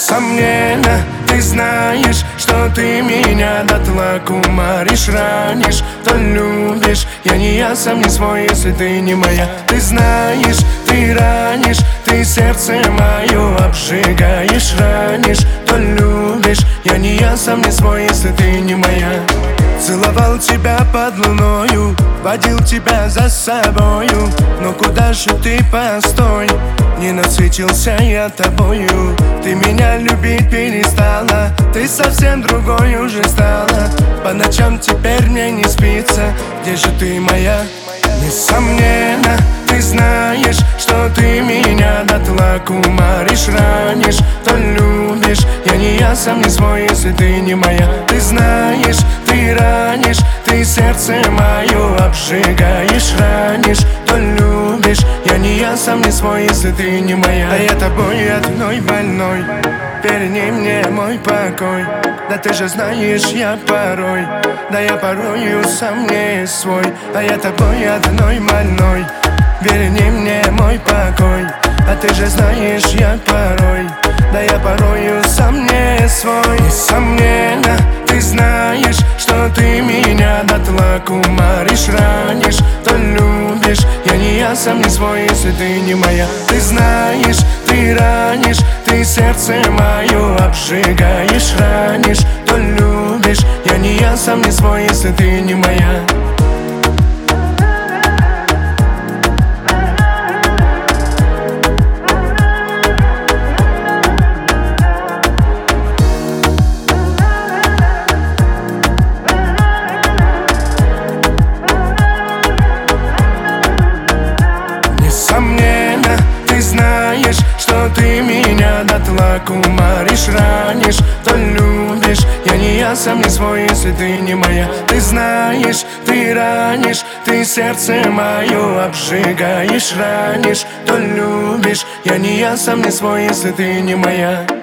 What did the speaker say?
Несомненно, ты знаешь, что ты меня дотла кумаришь, ранишь, то любишь. Я не я, сам не свой, если ты не моя. Ты знаешь, ты ранишь, ты сердце мое обжигаешь, ранишь, то любишь. Я не я, сам не свой, если ты не моя. Целовал тебя под луною, водил тебя за собою. Но куда же ты, постой, не насытился я тобою. Ты меня любить перестала, ты совсем другой уже стала. По ночам теперь мне не спится, где же ты моя? Несомненно, ты знаешь, что ты меня дотла кумаришь, ранишь, то любишь. Я не я, сам не свой, если ты не моя. Ты знаешь, ты ранишь, ты сердце мое обжигаешь, ранишь, то любишь. Я не я, сам не свой, если ты не моя. А я тобой одной больной, верни мне мой покой. Да ты же знаешь, я порой, да я порою сам не свой. А я тобой одной больной, верни мне мой покой. А ты же знаешь, я порой, да я порою сам не свой. Несомненно, ты знаешь, что ты меня дотла кумаришь, ранишь, то любишь. Я не я, сам не свой, если ты не моя. Ты знаешь, ты ранишь, ты сердце мое обжигаешь, ранишь, то любишь. Я не я, сам не свой, если ты не моя. Несомненно, ты знаешь, что ты меня дотла кумаришь, ранишь, то любишь. Я не я, сам не свой, если ты не моя. Ты знаешь, ты ранишь, ты сердце мое обжигаешь, ранишь, то любишь. Я не я, сам не свой, если ты не моя.